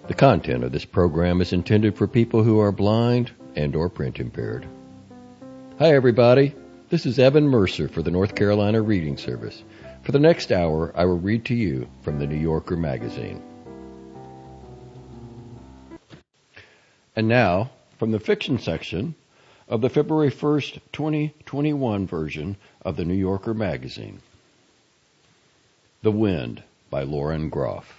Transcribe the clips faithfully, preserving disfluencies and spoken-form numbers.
The content of this program is intended for people who are blind and or print impaired. Hi everybody, this is Evan Mercer for the North Carolina Reading Service. For the next hour, I will read to you from the New Yorker magazine. And now, from the fiction section of the February first, twenty twenty-one version of the New Yorker magazine. The Wind by Lauren Groff.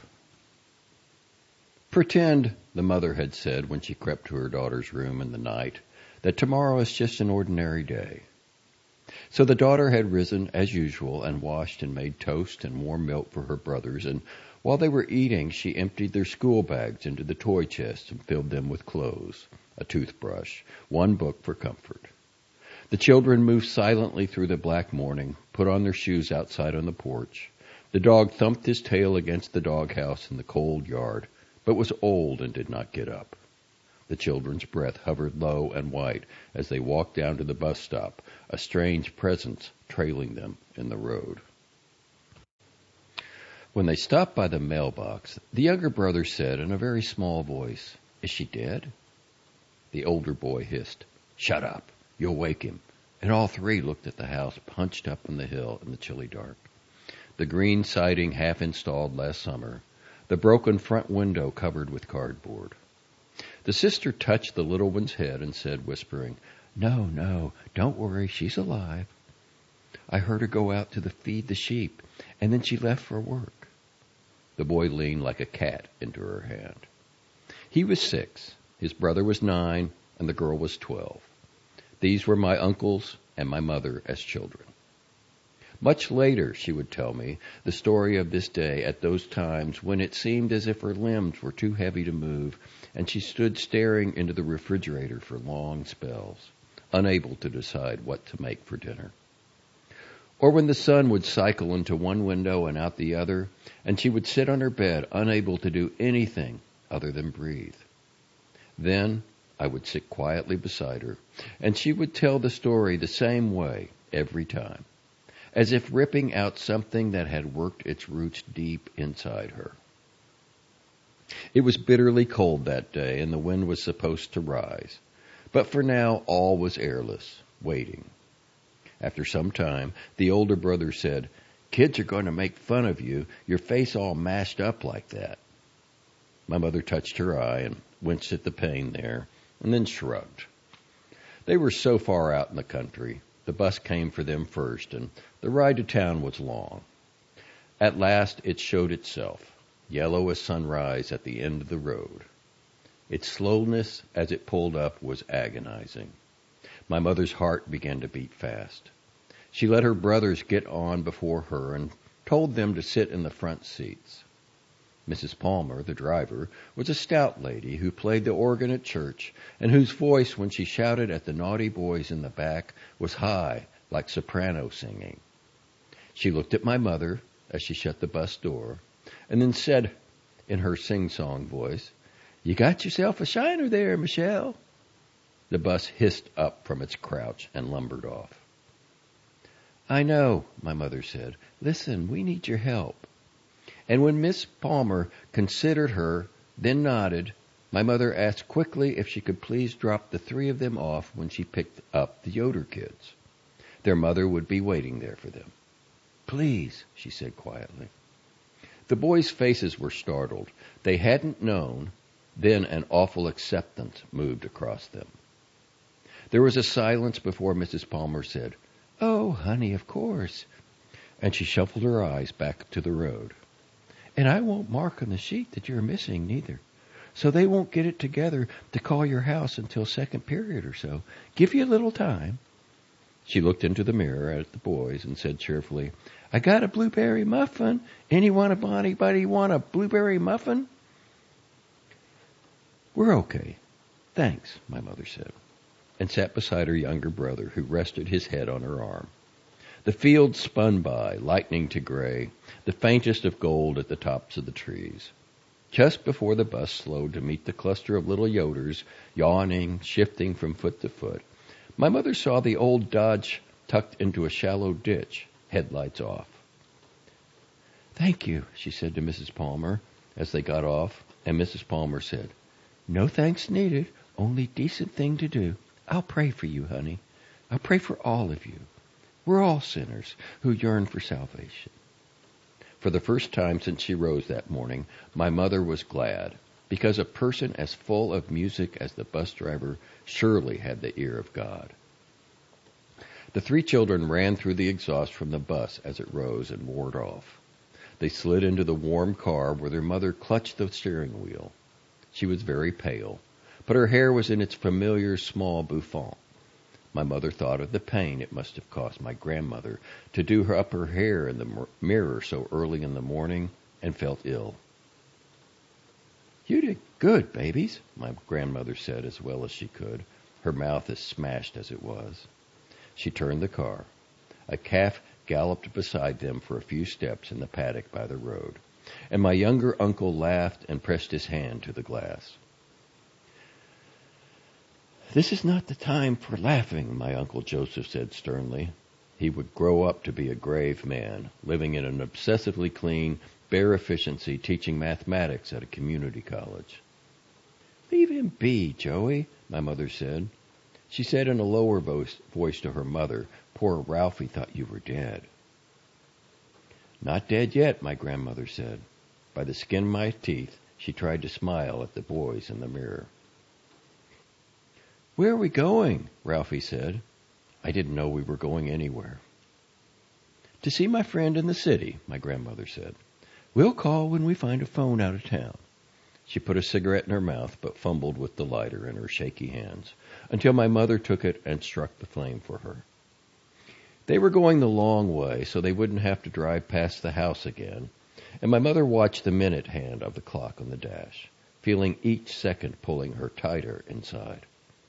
Pretend, the mother had said when she crept to her daughter's room in the night, that tomorrow is just an ordinary day. So the daughter had risen as usual and washed and made toast and warm milk for her brothers, and while they were eating, she emptied their school bags into the toy chest and filled them with clothes, a toothbrush, one book for comfort. The children moved silently through the black morning, put on their shoes outside on the porch. The dog thumped his tail against the doghouse in the cold yard, but was old and did not get up. The children's breath hovered low and white as they walked down to the bus stop, a strange presence trailing them in the road. When they stopped by the mailbox, the younger brother said in a very small voice, "Is she dead?" The older boy hissed, "Shut up, you'll wake him." And all three looked at the house punched up on the hill in the chilly dark. The green siding half installed last summer, the broken front window covered with cardboard. The sister touched the little one's head and said, whispering, "No, no, don't worry, she's alive. I heard her go out to the feed the sheep, and then she left for work." The boy leaned like a cat into her hand. He was six, his brother was nine, and the girl was twelve. These were my uncles and my mother as children. Much later, she would tell me the story of this day at those times when it seemed as if her limbs were too heavy to move, and she stood staring into the refrigerator for long spells, unable to decide what to make for dinner. Or when the sun would cycle into one window and out the other, and she would sit on her bed, unable to do anything other than breathe. Then I would sit quietly beside her, and she would tell the story the same way every time, as if ripping out something that had worked its roots deep inside her. It was bitterly cold that day, and the wind was supposed to rise. But for now, all was airless, waiting. After some time, the older brother said, "Kids are going to make fun of you, your face all mashed up like that." My mother touched her eye and winced at the pain there, and then shrugged. They were so far out in the country. The bus came for them first, and the ride to town was long. At last it showed itself, yellow as sunrise at the end of the road. Its slowness as it pulled up was agonizing. My mother's heart began to beat fast. She let her brothers get on before her and told them to sit in the front seats. Missus Palmer, the driver, was a stout lady who played the organ at church and whose voice, when she shouted at the naughty boys in the back, was high, like soprano singing. She looked at my mother as she shut the bus door and then said in her sing-song voice, "You got yourself a shiner there, Michelle." The bus hissed up from its crouch and lumbered off. "I know," my mother said. "Listen, we need your help." And when Miss Palmer considered her, then nodded, my mother asked quickly if she could please drop the three of them off when she picked up the Yoder kids. Their mother would be waiting there for them. "Please," she said quietly. The boys' faces were startled. They hadn't known. Then an awful acceptance moved across them. There was a silence before Missus Palmer said, "Oh, honey, of course." And she shuffled her eyes back to the road. "And I won't mark on the sheet that you're missing, neither. So they won't get it together to call your house until second period or so. Give you a little time." She looked into the mirror at the boys and said cheerfully, "I got a blueberry muffin. Anyone, anybody want a blueberry muffin?" "We're okay. Thanks," my mother said, and sat beside her younger brother, who rested his head on her arm. The fields spun by, lightening to gray, the faintest of gold at the tops of the trees. Just before the bus slowed to meet the cluster of little Yoders, yawning, shifting from foot to foot, my mother saw the old Dodge tucked into a shallow ditch, headlights off. "Thank you," she said to Missus Palmer. as they got off, and Missus Palmer said, "No thanks needed, only decent thing to do. I'll pray for you, honey. I'll pray for all of you. We're all sinners who yearn for salvation." For the first time since she rose that morning, my mother was glad, because a person as full of music as the bus driver surely had the ear of God. The three children ran through the exhaust from the bus as it rose and roared off. They slid into the warm car where their mother clutched the steering wheel. She was very pale, but her hair was in its familiar small bouffant. My mother thought of the pain it must have cost my grandmother to do her up her hair in the mirror so early in the morning, and felt ill. "You did good, babies," my grandmother said as well as she could, her mouth as smashed as it was. She turned the car. A calf galloped beside them for a few steps in the paddock by the road, and my younger uncle laughed and pressed his hand to the glass. "This is not the time for laughing," my Uncle Joseph said sternly. He would grow up to be a grave man, living in an obsessively clean, bare efficiency, teaching mathematics at a community college. "Leave him be, Joey," my mother said. She said in a lower voice, voice to her mother, "Poor Ralphie thought you were dead." "Not dead yet," my grandmother said. By the skin of my teeth, she tried to smile at the boys in the mirror. "Where are we going?" Ralphie said. I didn't know we were going anywhere. "To see my friend in the city," my grandmother said. "We'll call when we find a phone out of town." She put a cigarette in her mouth, but fumbled with the lighter in her shaky hands, until my mother took it and struck the flame for her. They were going the long way, so they wouldn't have to drive past the house again, and my mother watched the minute hand of the clock on the dash, feeling each second pulling her tighter inside.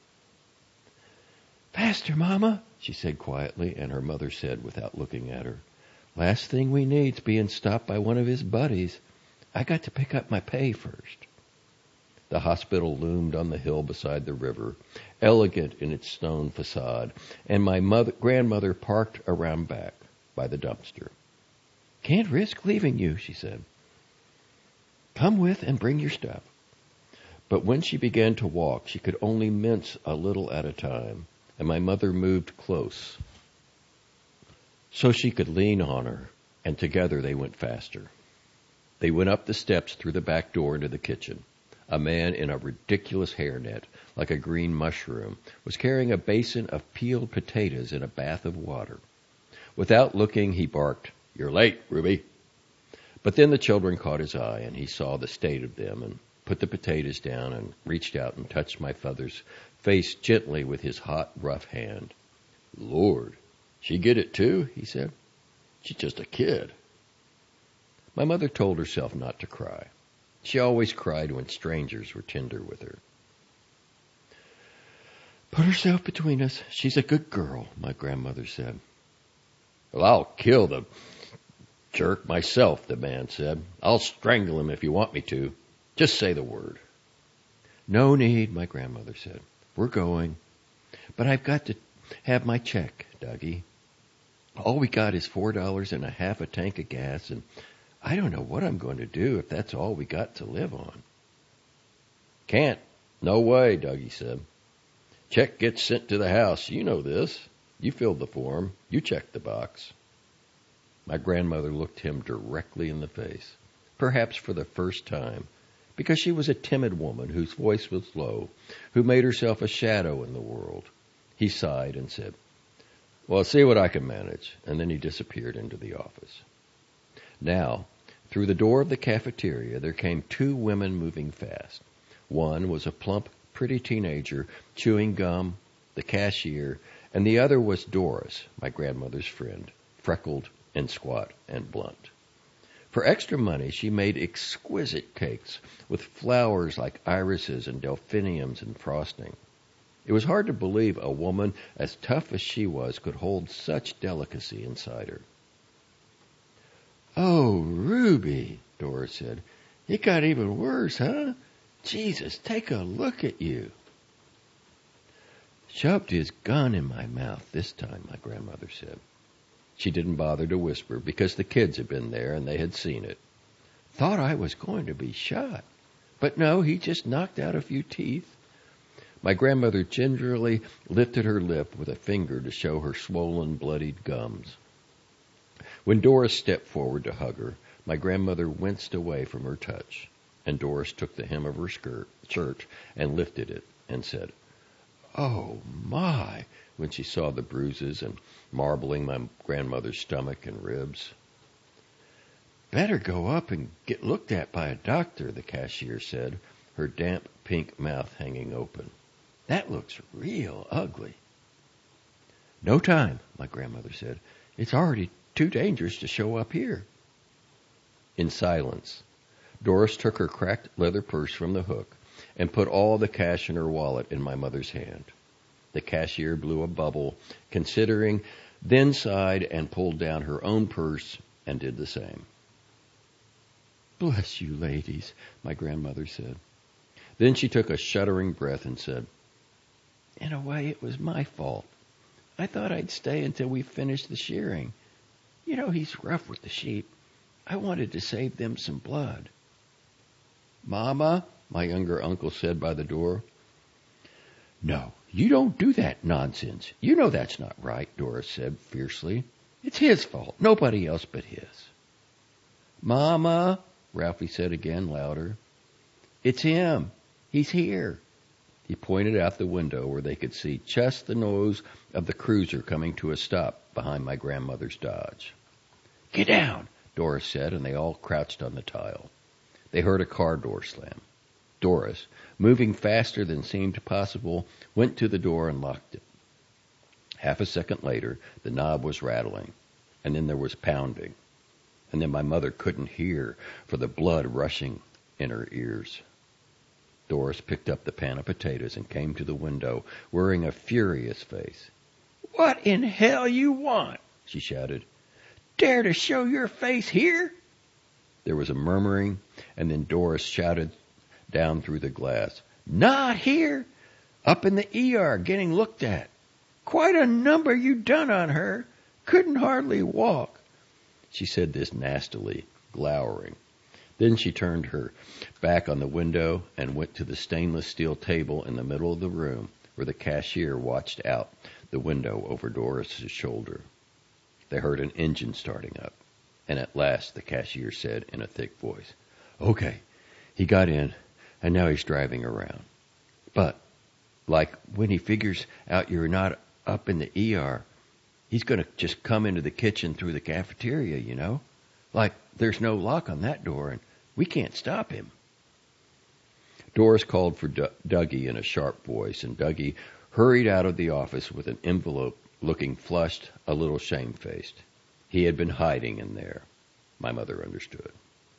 "Faster, Mama," she said quietly, and her mother said without looking at her, "Last thing we need's being stopped by one of his buddies. I got to pick up my pay first." The hospital loomed on the hill beside the river, elegant in its stone facade, and my mother, grandmother parked around back by the dumpster. "Can't risk leaving you," she said. "Come with and bring your stuff." But when she began to walk, she could only mince a little at a time, and my mother moved close so she could lean on her, and together they went faster. They went up the steps through the back door into the kitchen. A man in a ridiculous hairnet, like a green mushroom, was carrying a basin of peeled potatoes in a bath of water. Without looking, he barked, "You're late, Ruby." But then the children caught his eye, and he saw the state of them, and put the potatoes down and reached out and touched my mother's face gently with his hot, rough hand. "Lord, she get it too?" he said. "She's just a kid." My mother told herself not to cry. She always cried when strangers were tender with her. "Put herself between us. She's a good girl," my grandmother said. "Well, I'll kill the jerk myself," the man said. "I'll strangle him if you want me to. Just say the word." "No need," my grandmother said. "We're going. But I've got to have my check, Dougie. All we got is four dollars and a half a tank of gas, and I don't know what I'm going to do if that's all we got to live on." "Can't. No way," Dougie said. "Check gets sent to the house. You know this. You filled the form. You checked the box." My grandmother looked him directly in the face, perhaps for the first time, because she was a timid woman whose voice was low, who made herself a shadow in the world. He sighed and said, "Well, I'll see what I can manage," and then he disappeared into the office. Now, through the door of the cafeteria, there came two women moving fast. One was a plump, pretty teenager chewing gum, the cashier, and the other was Doris, my grandmother's friend, freckled and squat and blunt. For extra money, she made exquisite cakes with flowers like irises and delphiniums and frosting. It was hard to believe a woman as tough as she was could hold such delicacy inside her. "Oh, Ruby," Doris said. "It got even worse, huh? Jesus, take a look at you." "Shoved his gun in my mouth this time," my grandmother said. She didn't bother to whisper because the kids had been there and they had seen it. Thought I was going to be shot. But no, he just knocked out a few teeth. My grandmother gingerly lifted her lip with a finger to show her swollen, bloodied gums. When Doris stepped forward to hug her, my grandmother winced away from her touch, and Doris took the hem of her skirt, shirt and lifted it and said, "Oh, my," when she saw the bruises and marbling my grandmother's stomach and ribs. "Better go up and get looked at by a doctor," the cashier said, her damp pink mouth hanging open. "That looks real ugly." "No time," my grandmother said. "It's already too dangerous to show up here." In silence, Doris took her cracked leather purse from the hook and put all the cash in her wallet in my mother's hand. The cashier blew a bubble, considering, then sighed and pulled down her own purse and did the same. "Bless you, ladies," my grandmother said. Then she took a shuddering breath and said, "In a way, it was my fault. I thought I'd stay until we finished the shearing. You know, he's rough with the sheep. I wanted to save them some blood." "Mama," my younger uncle said by the door. "No, you don't do that nonsense. You know that's not right," Doris said fiercely. "It's his fault, nobody else but his." "Mama," Ralphie said again, louder. "It's him. He's here." He pointed out the window where they could see just the nose of the cruiser coming to a stop behind my grandmother's Dodge. "Get down," Doris said, and they all crouched on the tile. They heard a car door slam. Doris, moving faster than seemed possible, went to the door and locked it. Half a second later, the knob was rattling, and then there was pounding. And then my mother couldn't hear for the blood rushing in her ears. Doris picked up the pan of potatoes and came to the window, wearing a furious face. "What in hell you want?" she shouted. "Dare to show your face here?" There was a murmuring, and then Doris shouted down through the glass, "Not here! Up in the E R getting looked at. Quite a number you done on her. Couldn't hardly walk." She said this nastily, glowering. Then she turned her back on the window and went to the stainless steel table in the middle of the room where the cashier watched out the window over Doris's shoulder. They heard an engine starting up, and at last the cashier said in a thick voice, "Okay, he got in, and now he's driving around. But, like, when he figures out you're not up in the E R, he's going to just come into the kitchen through the cafeteria, you know? Like, there's no lock on that door, and we can't stop him." Doris called for D- Dougie in a sharp voice, and Dougie hurried out of the office with an envelope, looking flushed, a little shamefaced. He had been hiding in there. My mother understood.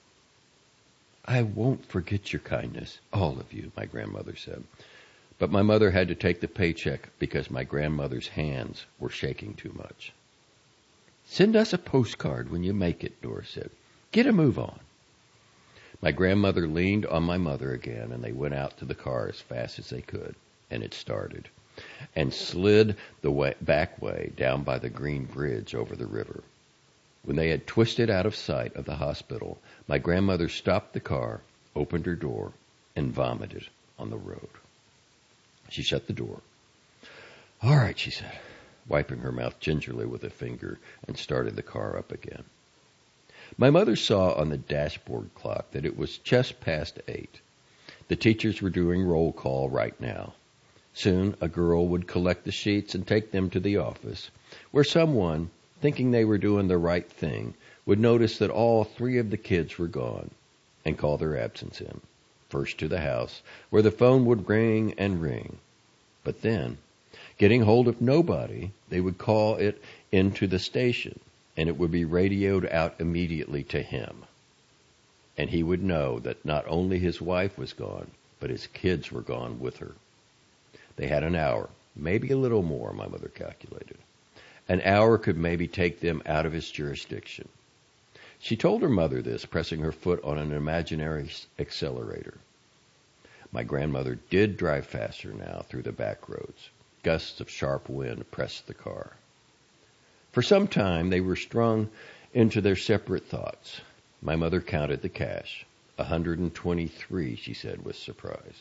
"I won't forget your kindness, all of you," my grandmother said. But my mother had to take the paycheck because my grandmother's hands were shaking too much. "Send us a postcard when you make it," Doris said. "Get a move on." My grandmother leaned on my mother again, and they went out to the car as fast as they could, and it started, and slid the way, back way down by the green bridge over the river. When they had twisted out of sight of the hospital, my grandmother stopped the car, opened her door, and vomited on the road. She shut the door. "All right," she said, wiping her mouth gingerly with a finger, and started the car up again. My mother saw on the dashboard clock that it was just past eight. The teachers were doing roll call right now. Soon a girl would collect the sheets and take them to the office, where someone, thinking they were doing the right thing, would notice that all three of the kids were gone and call their absence in, first to the house, where the phone would ring and ring. But then, getting hold of nobody, they would call it into the station, and it would be radioed out immediately to him. And he would know that not only his wife was gone, but his kids were gone with her. They had an hour, maybe a little more, my mother calculated. An hour could maybe take them out of his jurisdiction. She told her mother this, pressing her foot on an imaginary accelerator. My grandmother did drive faster now through the back roads. Gusts of sharp wind pressed the car. For some time they were strung into their separate thoughts. My mother counted the cash. A hundred and twenty-three, she said with surprise.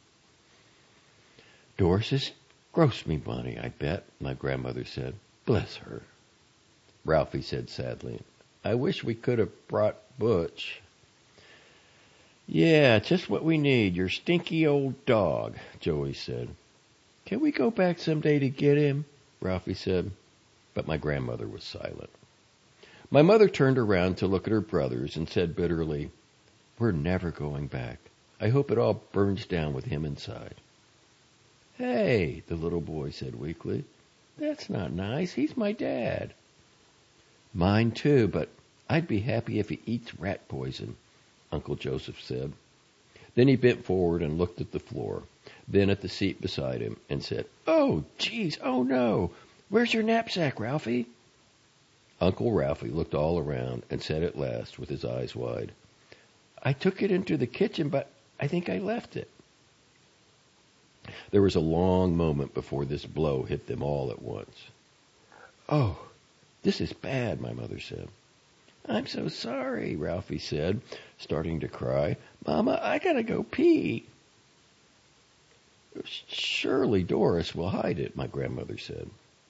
Doris has grossed me money, I bet, my grandmother said. Bless her. Ralphie said sadly, I wish we could have brought Butch. Yeah, just what we need, your stinky old dog, Joey said. Can we go back someday to get him? Ralphie said. But my grandmother was silent. My mother turned around to look at her brothers and said bitterly, We're never going back. I hope it all burns down with him inside. Hey, the little boy said weakly. That's not nice. He's my dad. Mine too, but I'd be happy if he eats rat poison, Uncle Joseph said. Then he bent forward and looked at the floor, then at the seat beside him, and said, Oh, geez, oh no. Where's your knapsack, Ralphie? Uncle Ralphie looked all around and said at last, with his eyes wide, I took it into the kitchen, but I think I left it. There was a long moment before this blow hit them all at once. Oh, this is bad, my mother said. I'm so sorry, Ralphie said, starting to cry. Mama, I gotta go pee. Surely Doris will hide it, my grandmother said.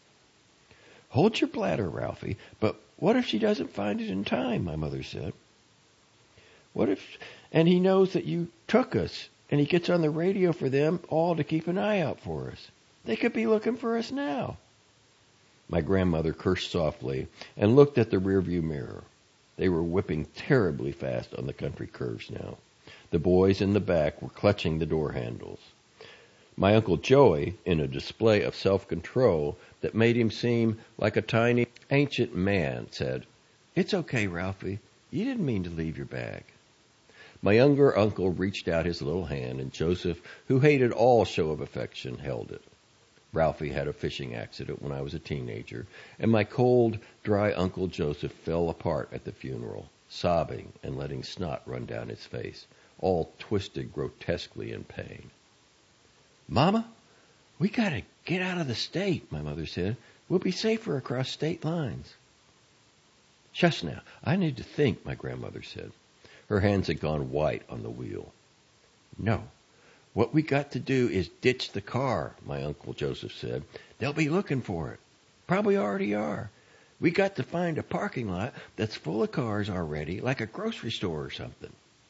Hold your bladder, Ralphie, but what if she doesn't find it in time, my mother said. What if, and he knows that you took us, and he gets on the radio for them all to keep an eye out for us. They could be looking for us now. My grandmother cursed softly and looked at the rearview mirror. They were whipping terribly fast on the country curves now. The boys in the back were clutching the door handles. My Uncle Joey, in a display of self-control that made him seem like a tiny, ancient man, said, It's okay, Ralphie. You didn't mean to leave your bag. My younger uncle reached out his little hand, and Joseph, who hated all show of affection, held it. Ralphie had a fishing accident when I was a teenager, and my cold, dry Uncle Joseph fell apart at the funeral, sobbing and letting snot run down his face, all twisted grotesquely in pain. Mama, we gotta get out of the state, my mother said. We'll be safer across state lines. Shush now, I need to think, my grandmother said. Her hands had gone white on the wheel. No, what we got to do is ditch the car, my Uncle Joseph said. They'll be looking for it. Probably already are. We got to find a parking lot that's full of cars already, like a grocery store or something.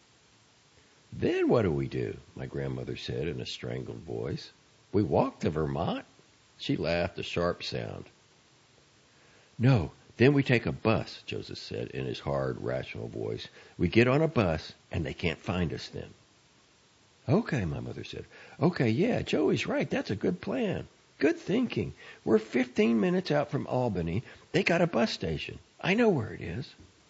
Then what do we do? My grandmother said in a strangled voice. We walk to Vermont? She laughed a sharp sound. No, then we take a bus, Joseph said in his hard, rational voice. We get on a bus, and they can't find us then. Okay, my mother said. Okay, yeah, Joey's right. That's a good plan. Good thinking. We're fifteen minutes out from Albany. They got a bus station. I know where it is.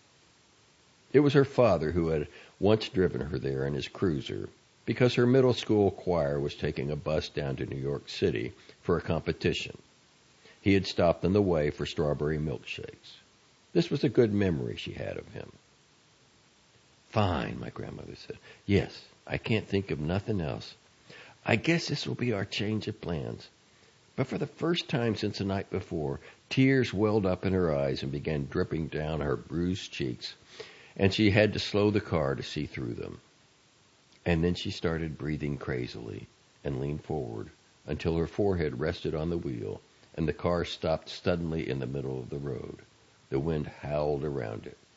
It was her father who had once driven her there in his cruiser because her middle school choir was taking a bus down to New York City for a competition. He had stopped on the way for strawberry milkshakes. This was a good memory she had of him. Fine, my grandmother said. Yes, I can't think of nothing else. I guess this will be our change of plans. But for the first time since the night before, tears welled up in her eyes and began dripping down her bruised cheeks, and she had to slow the car to see through them. And then she started breathing crazily and leaned forward until her forehead rested on the wheel, and the car stopped suddenly in the middle of the road. The wind howled around it.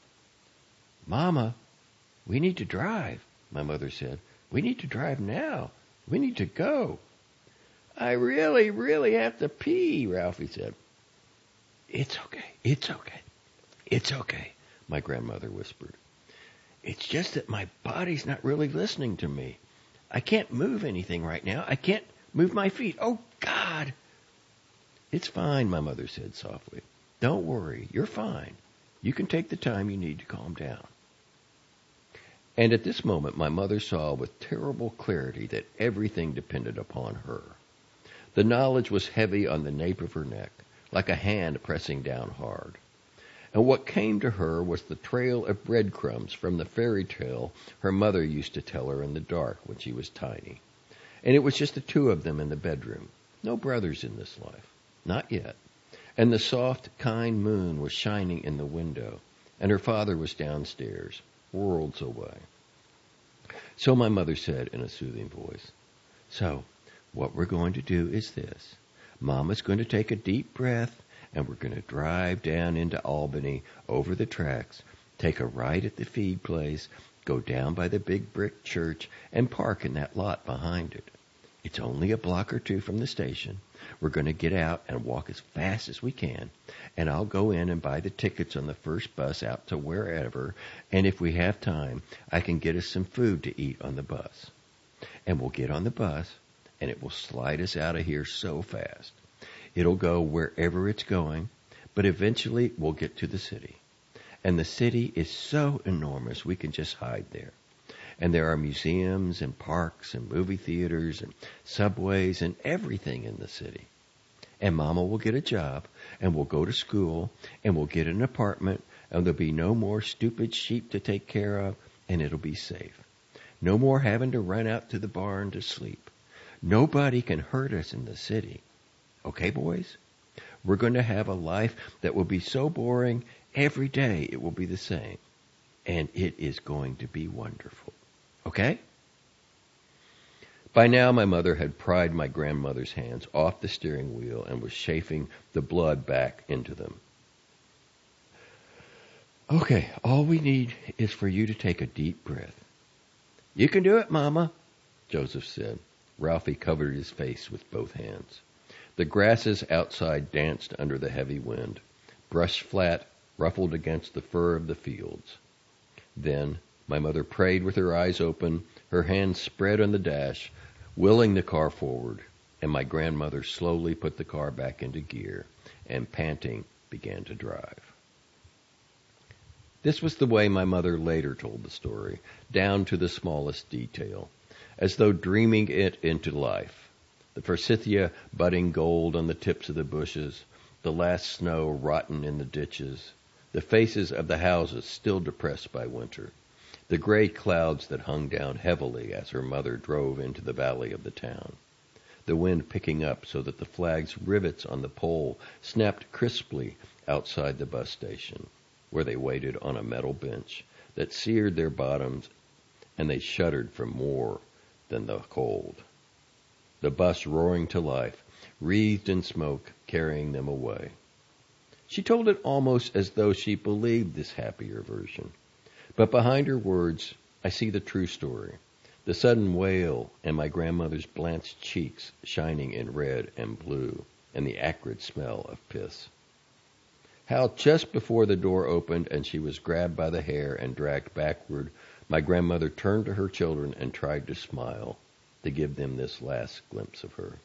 Mama, we need to drive, my mother said. We need to drive now. We need to go. I really, really have to pee, Ralphie said. It's okay. It's okay. It's okay, my grandmother whispered. It's just that my body's not really listening to me. I can't move anything right now. I can't move my feet. Oh, God. It's fine, my mother said softly. Don't worry. You're fine. You can take the time you need to calm down. And at this moment, my mother saw with terrible clarity that everything depended upon her. The knowledge was heavy on the nape of her neck, like a hand pressing down hard. And what came to her was the trail of breadcrumbs from the fairy tale her mother used to tell her in the dark when she was tiny. And it was just the two of them in the bedroom. No brothers in this life. Not yet. And the soft, kind moon was shining in the window, and her father was downstairs, worlds away. So my mother said in a soothing voice, "So, what we're going to do is this. Mama's going to take a deep breath, and we're going to drive down into Albany over the tracks, take a right at the feed place, go down by the big brick church, and park in that lot behind it. It's only a block or two from the station. We're going to get out and walk as fast as we can, and I'll go in and buy the tickets on the first bus out to wherever, and if we have time, I can get us some food to eat on the bus. And we'll get on the bus, and it will slide us out of here so fast. It'll go wherever it's going, but eventually we'll get to the city. And the city is so enormous we can just hide there. And there are museums and parks and movie theaters and subways and everything in the city. And Mama will get a job, and we'll go to school, and we'll get an apartment, and there'll be no more stupid sheep to take care of, and it'll be safe. No more having to run out to the barn to sleep. Nobody can hurt us in the city. Okay, boys? We're going to have a life that will be so boring, every day it will be the same. And it is going to be wonderful. Okay?" By now, my mother had pried my grandmother's hands off the steering wheel and was chafing the blood back into them. "Okay, all we need is for you to take a deep breath." "You can do it, Mama," Joseph said. Ralphie covered his face with both hands. The grasses outside danced under the heavy wind, brushed flat, ruffled against the fur of the fields. Then my mother prayed with her eyes open, her hands spread on the dash, willing the car forward, and my grandmother slowly put the car back into gear and, panting, began to drive. This was the way my mother later told the story, down to the smallest detail, as though dreaming it into life. The forsythia budding gold on the tips of the bushes, the last snow rotten in the ditches, the faces of the houses still depressed by winter, the gray clouds that hung down heavily as her mother drove into the valley of the town, the wind picking up so that the flag's rivets on the pole snapped crisply outside the bus station, where they waited on a metal bench that seared their bottoms, and they shuddered from more than the cold. The bus roaring to life, wreathed in smoke, carrying them away. She told it almost as though she believed this happier version. But behind her words, I see the true story, the sudden wail and my grandmother's blanched cheeks shining in red and blue, and the acrid smell of piss. How just before the door opened and she was grabbed by the hair and dragged backward, my grandmother turned to her children and tried to smile, to give them this last glimpse of her.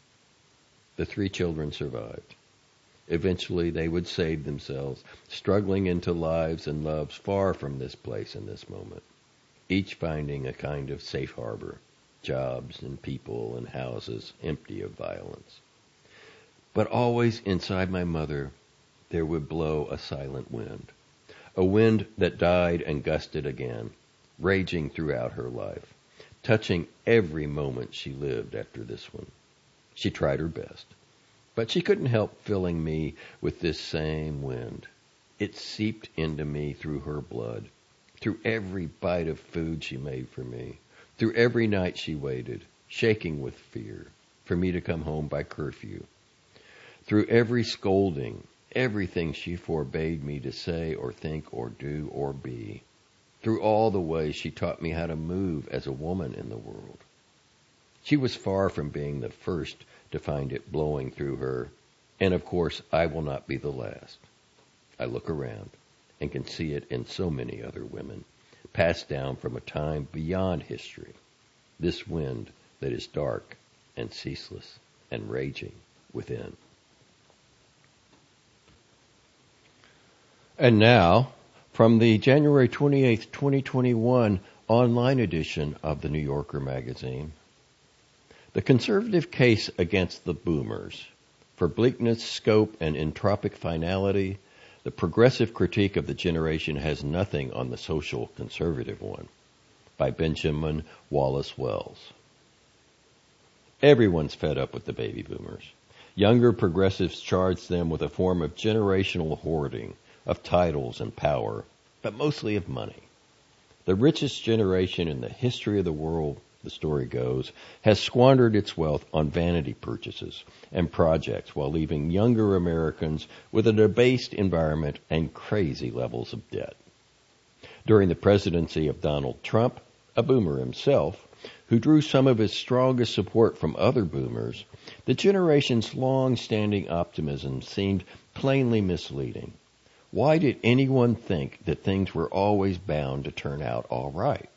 The three children survived. Eventually they would save themselves, struggling into lives and loves far from this place and this moment, each finding a kind of safe harbor, jobs and people and houses empty of violence. But always inside my mother there would blow a silent wind, a wind that died and gusted again, raging throughout her life, touching every moment she lived after this one. She tried her best. But she couldn't help filling me with this same wind. It seeped into me through her blood, through every bite of food she made for me, through every night she waited, shaking with fear, for me to come home by curfew, through every scolding, everything she forbade me to say or think or do or be, through all the ways she taught me how to move as a woman in the world. She was far from being the first to find it blowing through her, and of course I will not be the last. I look around and can see it in so many other women, passed down from a time beyond history, this wind that is dark and ceaseless and raging within. And now, from the January twenty-eighth, twenty twenty-one online edition of the New Yorker magazine, the conservative case against the boomers, for bleakness, scope, and entropic finality, the progressive critique of the generation has nothing on the social conservative one, by Benjamin Wallace Wells. Everyone's fed up with the baby boomers. Younger progressives charge them with a form of generational hoarding, of titles and power, but mostly of money. The richest generation in the history of the world, the story goes, has squandered its wealth on vanity purchases and projects while leaving younger Americans with a debased environment and crazy levels of debt. During the presidency of Donald Trump, a boomer himself, who drew some of his strongest support from other boomers, the generation's long-standing optimism seemed plainly misleading. Why did anyone think that things were always bound to turn out all right?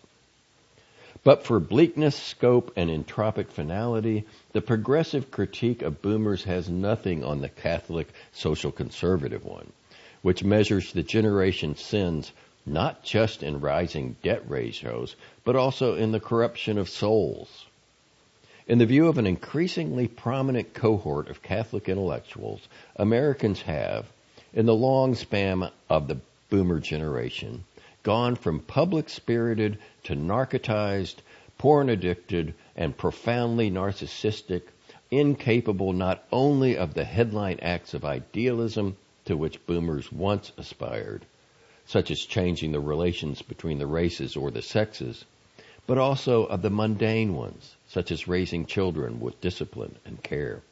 But for bleakness, scope, and entropic finality, the progressive critique of boomers has nothing on the Catholic social conservative one, which measures the generation's sins not just in rising debt ratios, but also in the corruption of souls. In the view of an increasingly prominent cohort of Catholic intellectuals, Americans have, in the long span of the boomer generation, gone from public-spirited to narcotized, porn-addicted, and profoundly narcissistic, incapable not only of the headline acts of idealism to which boomers once aspired, such as changing the relations between the races or the sexes, but also of the mundane ones, such as raising children with discipline and care.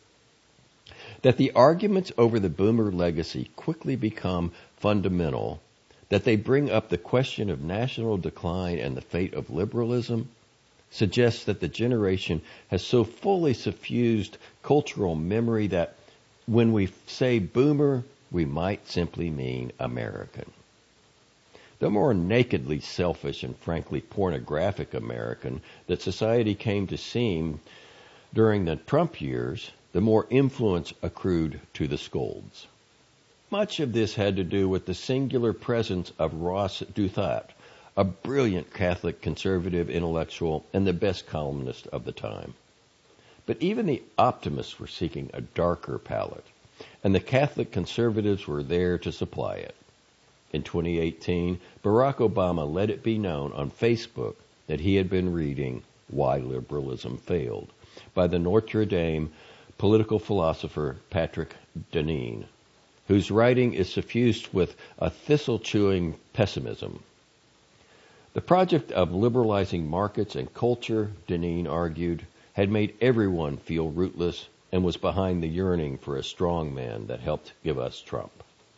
That the arguments over the boomer legacy quickly become fundamental, that they bring up the question of national decline and the fate of liberalism, suggests that the generation has so fully suffused cultural memory that when we say boomer, we might simply mean American. The more nakedly selfish and frankly pornographic American that society came to seem during the Trump years, the more influence accrued to the scolds. Much of this had to do with the singular presence of Ross Douthat, a brilliant Catholic conservative intellectual and the best columnist of the time. But even the optimists were seeking a darker palette, and the Catholic conservatives were there to supply it. In twenty eighteen, Barack Obama let it be known on Facebook that he had been reading Why Liberalism Failed by the Notre Dame political philosopher Patrick Deneen, whose writing is suffused with a thistle-chewing pessimism. The project of liberalizing markets and culture, Deneen argued, had made everyone feel rootless and was behind the yearning for a strong man that helped give us Trump.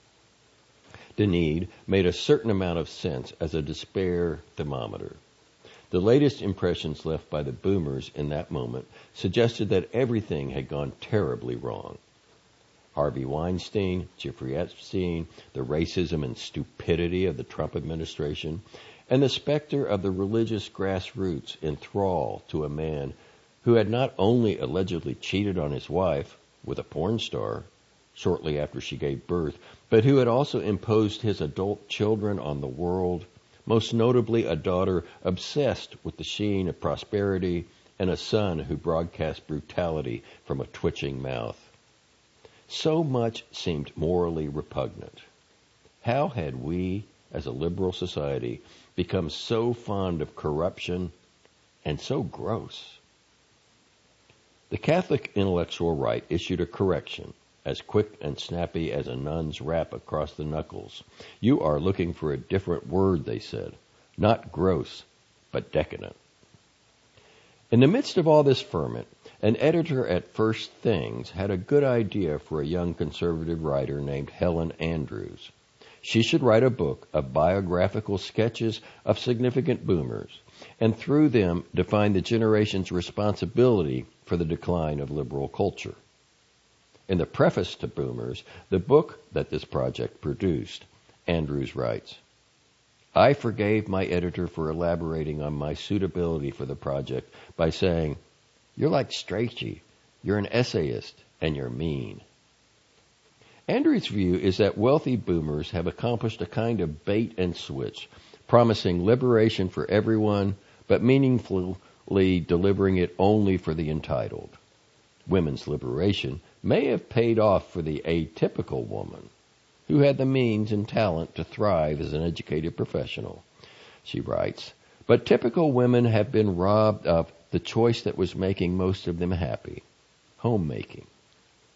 Deneen made a certain amount of sense as a despair thermometer. The latest impressions left by the boomers in that moment suggested that everything had gone terribly wrong. Harvey Weinstein, Jeffrey Epstein, the racism and stupidity of the Trump administration, and the specter of the religious grassroots in thrall to a man who had not only allegedly cheated on his wife with a porn star shortly after she gave birth, but who had also imposed his adult children on the world, most notably a daughter obsessed with the sheen of prosperity and a son who broadcast brutality from a twitching mouth. So much seemed morally repugnant. How had we, as a liberal society, become so fond of corruption and so gross? The Catholic intellectual right issued a correction, as quick and snappy as a nun's rap across the knuckles. You are looking for a different word, they said. Not gross, but decadent. In the midst of all this ferment, an editor at First Things had a good idea for a young conservative writer named Helen Andrews. She should write a book of biographical sketches of significant boomers, and through them define the generation's responsibility for the decline of liberal culture. In the preface to Boomers, the book that this project produced, Andrews writes, I forgave my editor for elaborating on my suitability for the project by saying, you're like Strachey, you're an essayist, and you're mean. Andrews' view is that wealthy boomers have accomplished a kind of bait and switch, promising liberation for everyone, but meaningfully delivering it only for the entitled. Women's liberation may have paid off for the atypical woman who had the means and talent to thrive as an educated professional, she writes, but typical women have been robbed of the choice that was making most of them happy, homemaking.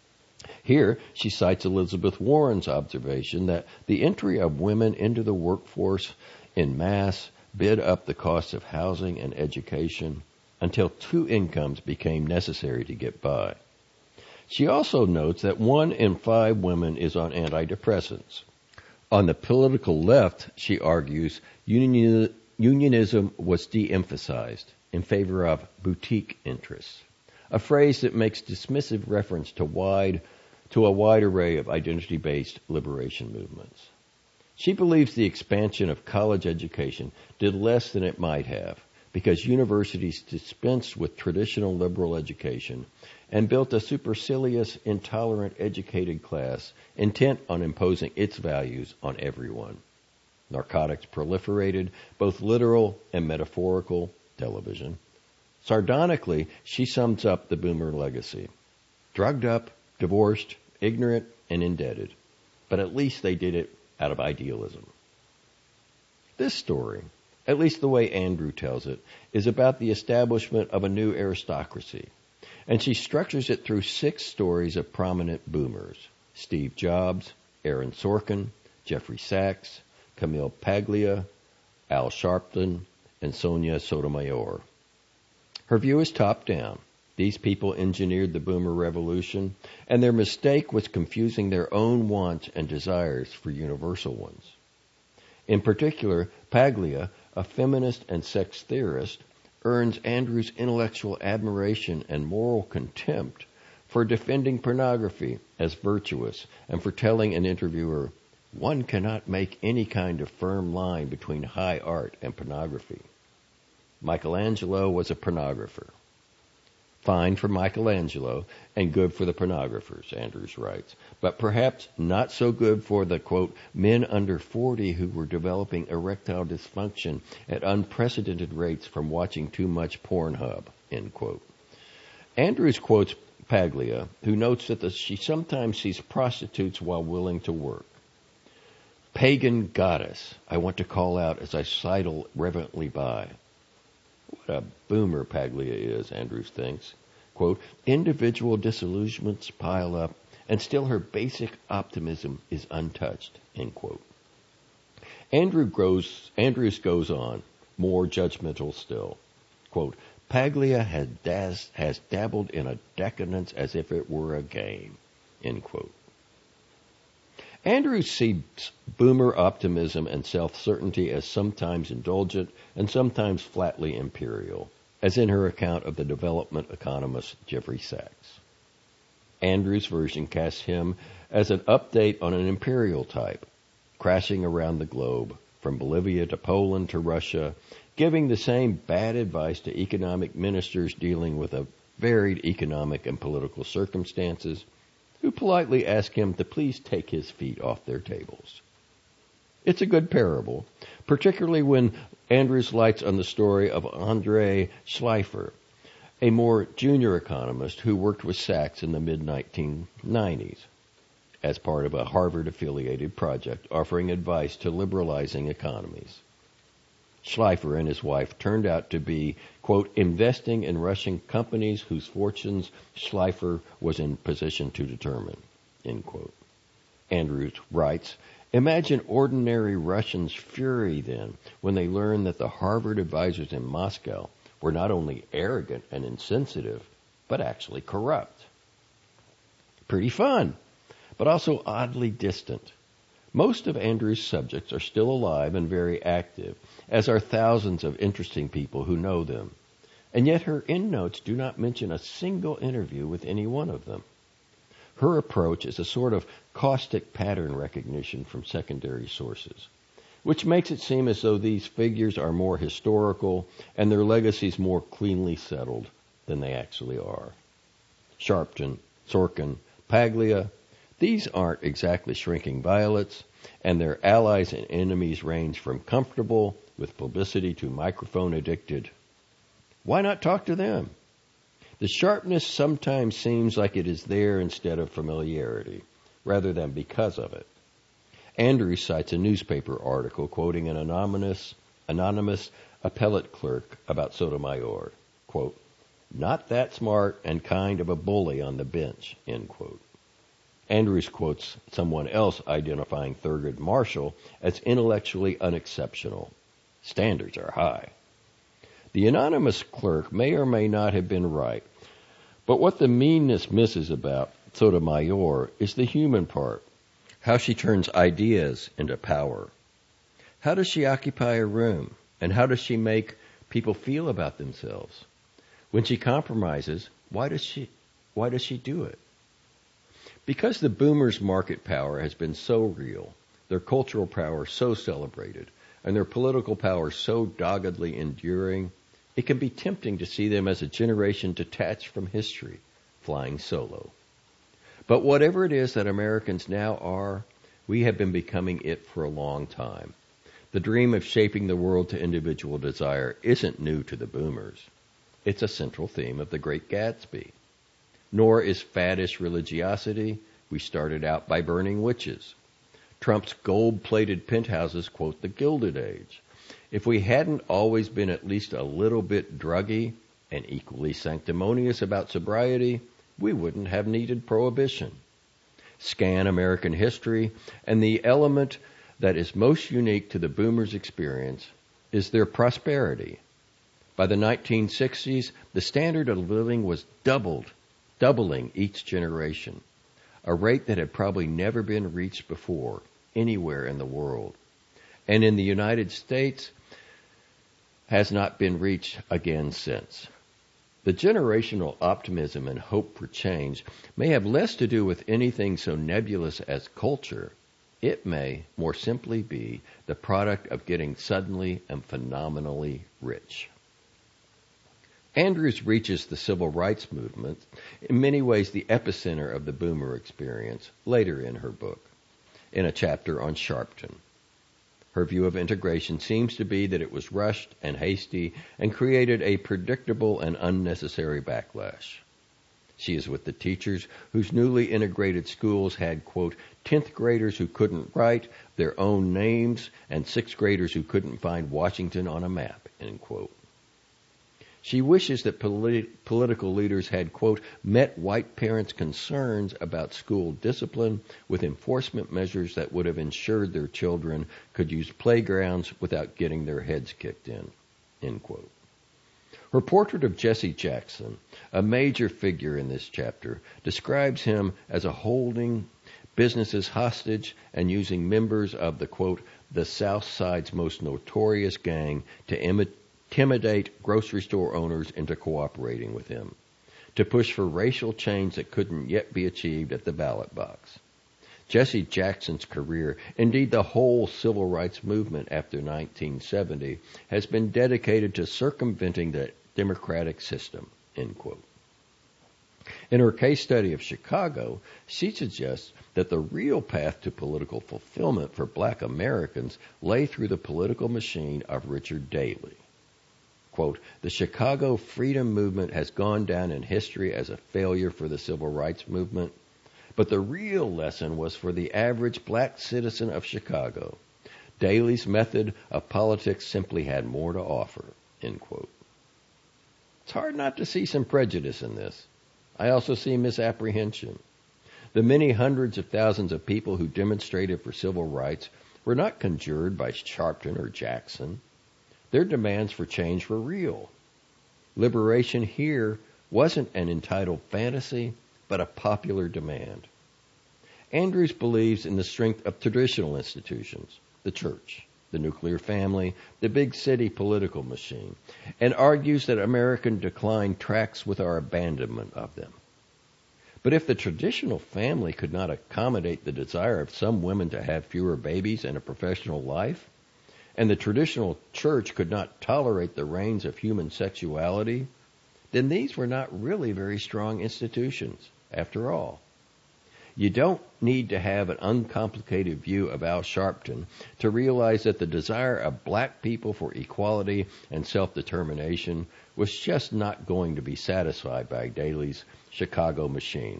Here, she cites Elizabeth Warren's observation that the entry of women into the workforce in mass bid up the cost of housing and education until two incomes became necessary to get by. She also notes that one in five women is on antidepressants. On the political left, she argues, union, unionism was de-emphasized in favor of boutique interests, a phrase that makes dismissive reference to wide to a wide array of identity-based liberation movements. She believes the expansion of college education did less than it might have because universities dispensed with traditional liberal education and built a supercilious, intolerant, educated class intent on imposing its values on everyone. Narcotics proliferated, both literal and metaphorical, television. Sardonically, she sums up the boomer legacy. Drugged up, divorced, ignorant, and indebted. But at least they did it out of idealism. This story, at least the way Andrew tells it, is about the establishment of a new aristocracy. And she structures it through six stories of prominent boomers. Steve Jobs, Aaron Sorkin, Jeffrey Sachs, Camille Paglia, Al Sharpton, and Sonia Sotomayor. Her view is top-down. These people engineered the boomer revolution, and their mistake was confusing their own wants and desires for universal ones. In particular, Paglia, a feminist and sex theorist, earns Andrew's intellectual admiration and moral contempt for defending pornography as virtuous and for telling an interviewer, one cannot make any kind of firm line between high art and pornography. Michelangelo was a pornographer. Fine for Michelangelo and good for the pornographers, Andrews writes, but perhaps not so good for the, quote, men under forty who were developing erectile dysfunction at unprecedented rates from watching too much Pornhub, end quote. Andrews quotes Paglia, who notes that the, she sometimes sees prostitutes while willing to work. Pagan goddess, I want to call out as I sidle reverently by. What a boomer Paglia is, Andrews thinks. Quote, individual disillusionments pile up, and still her basic optimism is untouched, end quote. Andrew goes, Andrews goes on, more judgmental still. Quote, Paglia has, daz, has dabbled in a decadence as if it were a game, end quote. Andrews sees boomer optimism and self-certainty as sometimes indulgent and sometimes flatly imperial, as in her account of the development economist Jeffrey Sachs. Andrews' version casts him as an update on an imperial type, crashing around the globe, from Bolivia to Poland to Russia, giving the same bad advice to economic ministers dealing with a varied economic and political circumstances, who politely ask him to please take his feet off their tables. It's a good parable, particularly when Andrews lights on the story of Andre Schleifer, a more junior economist who worked with Sachs in the mid nineteen nineties as part of a Harvard-affiliated project offering advice to liberalizing economies. Schleifer and his wife turned out to be, quote, investing in Russian companies whose fortunes Schleifer was in position to determine, end quote. Andrews writes, imagine ordinary Russians' fury then when they learned that the Harvard advisors in Moscow were not only arrogant and insensitive, but actually corrupt. Pretty fun, but also oddly distant. Most of Andrews' subjects are still alive and very active, as are thousands of interesting people who know them. And yet her endnotes do not mention a single interview with any one of them. Her approach is a sort of caustic pattern recognition from secondary sources, which makes it seem as though these figures are more historical and their legacies more cleanly settled than they actually are. Sharpton, Sorkin, Paglia, these aren't exactly shrinking violets, and their allies and enemies range from comfortable with publicity to microphone addicted. Why not talk to them? The sharpness sometimes seems like it is there instead of familiarity, rather than because of it. Andrews cites a newspaper article quoting an anonymous, anonymous appellate clerk about Sotomayor, quote, not that smart and kind of a bully on the bench, end quote. Andrews quotes someone else identifying Thurgood Marshall as intellectually unexceptional. Standards are high. The anonymous clerk may or may not have been right, but what the meanness misses about Sotomayor is the human part, how she turns ideas into power. How does she occupy a room, and how does she make people feel about themselves? When she compromises, why does she, why does she do it? Because the boomers' market power has been so real, their cultural power so celebrated, and their political power so doggedly enduring, it can be tempting to see them as a generation detached from history, flying solo. But whatever it is that Americans now are, we have been becoming it for a long time. The dream of shaping the world to individual desire isn't new to the boomers. It's a central theme of The Great Gatsby. Nor is faddish religiosity. We started out by burning witches. Trump's gold-plated penthouses quote the Gilded Age. If we hadn't always been at least a little bit druggy and equally sanctimonious about sobriety, we wouldn't have needed prohibition. Scan American history, and the element that is most unique to the boomers' experience is their prosperity. By the nineteen sixties, the standard of living was doubled, doubling each generation, a rate that had probably never been reached before anywhere in the world. And in the United States, has not been reached again since. The generational optimism and hope for change may have less to do with anything so nebulous as culture. It may more simply be the product of getting suddenly and phenomenally rich. Andrews reaches the civil rights movement, in many ways the epicenter of the boomer experience, later in her book, in a chapter on Sharpton. Her view of integration seems to be that it was rushed and hasty and created a predictable and unnecessary backlash. She is with the teachers whose newly integrated schools had, quote, tenth graders who couldn't write their own names and sixth graders who couldn't find Washington on a map, end quote. She wishes that politi- political leaders had, quote, met white parents' concerns about school discipline with enforcement measures that would have ensured their children could use playgrounds without getting their heads kicked in, end quote. Her portrait of Jesse Jackson, a major figure in this chapter, describes him as a holding businesses hostage and using members of the, quote, the South Side's most notorious gang to imitate intimidate grocery store owners into cooperating with him, to push for racial change that couldn't yet be achieved at the ballot box. Jesse Jackson's career, indeed the whole civil rights movement after nineteen seventy, has been dedicated to circumventing the democratic system, end quote. In her case study of Chicago, she suggests that the real path to political fulfillment for black Americans lay through the political machine of Richard Daley. Quote, the Chicago freedom movement has gone down in history as a failure for the civil rights movement, but the real lesson was for the average black citizen of Chicago. Daley's method of politics simply had more to offer, end quote. It's hard not to see some prejudice in this. I also see misapprehension. The many hundreds of thousands of people who demonstrated for civil rights were not conjured by Sharpton or Jackson. Their demands for change were real. Liberation here wasn't an entitled fantasy, but a popular demand. Andrews believes in the strength of traditional institutions, the church, the nuclear family, the big city political machine, and argues that American decline tracks with our abandonment of them. But if the traditional family could not accommodate the desire of some women to have fewer babies and a professional life, and the traditional church could not tolerate the reigns of human sexuality, then these were not really very strong institutions, after all. You don't need to have an uncomplicated view of Al Sharpton to realize that the desire of black people for equality and self-determination was just not going to be satisfied by Daley's Chicago machine.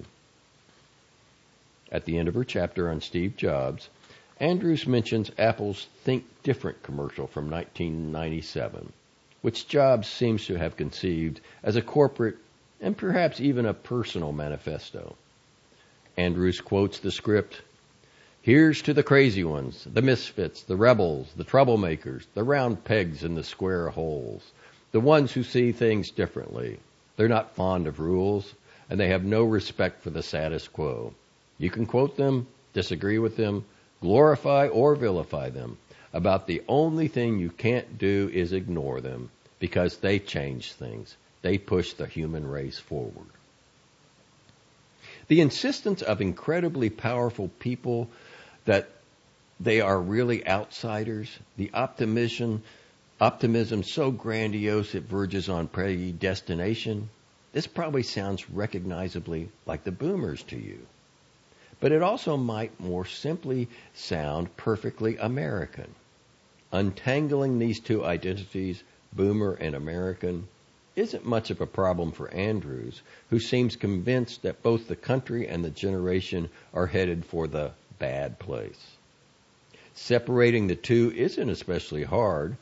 At the end of her chapter on Steve Jobs, Andrews mentions Apple's Think Different commercial from nineteen ninety-seven, which Jobs seems to have conceived as a corporate and perhaps even a personal manifesto. Andrews quotes the script. Here's to the crazy ones, the misfits, the rebels, the troublemakers, the round pegs in the square holes, the ones who see things differently. They're not fond of rules, and they have no respect for the status quo. You can quote them, disagree with them, glorify or vilify them. About the only thing you can't do is ignore them, because they change things. They push the human race forward. The insistence of incredibly powerful people that they are really outsiders, the optimism, optimism so grandiose it verges on predestination, this probably sounds recognizably like the boomers to you. But it also might more simply sound perfectly American. Untangling these two identities, boomer and American, isn't much of a problem for Andrews, who seems convinced that both the country and the generation are headed for the bad place. Separating the two isn't especially hard